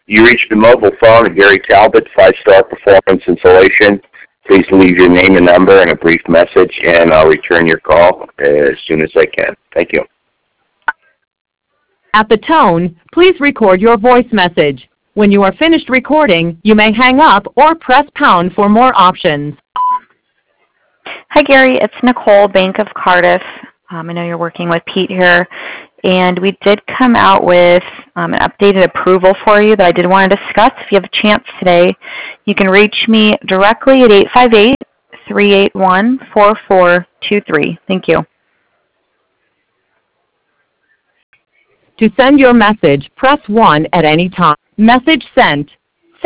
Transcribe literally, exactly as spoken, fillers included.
You reached the mobile phone of Gary Talbot, Five Star Performance Insulation. Please leave your name and number and a brief message, and I'll return your call as soon as I can. Thank you. At the tone, please record your voice message. When you are finished recording, you may hang up or press pound for more options. Hi, Gary. It's Nicole, Bank of Cardiff. Um, I know you're working with Pete here, and we did come out with um, an updated approval for you that I did want to discuss. If you have a chance today, you can reach me directly at eight five eight, three eight one, four four two three. Thank you. To send your message, press one at any time. Message sent.